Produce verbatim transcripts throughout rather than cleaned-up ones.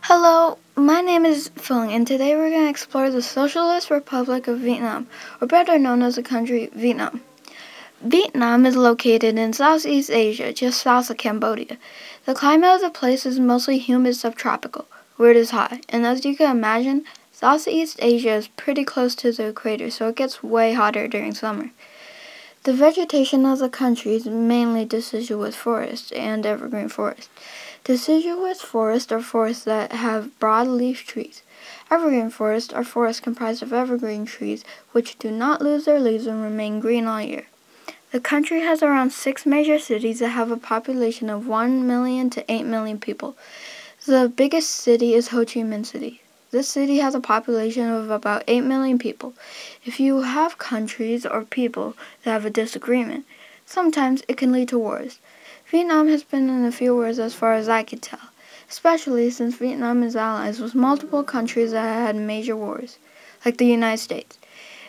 Hello, my name is Philling, and today we're going to explore the Socialist Republic of Vietnam, or better known as the country Vietnam. Vietnam is located in Southeast Asia, just south of Cambodia. The climate of the place is mostly humid subtropical, where it is hot, and as you can imagine, Southeast Asia is pretty close to the equator, so it gets way hotter during summer. The vegetation of the country is mainly deciduous forests and evergreen forests. Deciduous forests are forests that have broad-leaf trees. Evergreen forests are forests comprised of evergreen trees which do not lose their leaves and remain green all year. The country has around six major cities that have a population of one million to eight million people. The biggest city is Ho Chi Minh City. This city has a population of about eight million people. If you have countries or people that have a disagreement, sometimes it can lead to wars. Vietnam has been in a few wars as far as I can tell, especially since Vietnam is allies with multiple countries that had major wars, like the United States.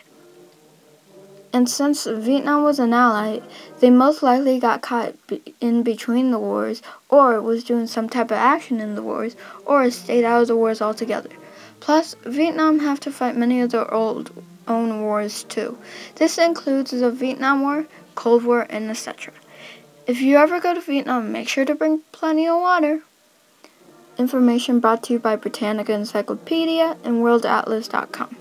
And since Vietnam was an ally, they most likely got caught in between the wars, or was doing some type of action in the wars, or stayed out of the wars altogether. Plus, Vietnam have to fight many of their old own wars too. This includes the Vietnam War, Cold War, and et cetera. If you ever go to Vietnam, make sure to bring plenty of water. Information brought to you by Britannica Encyclopedia and world atlas dot com.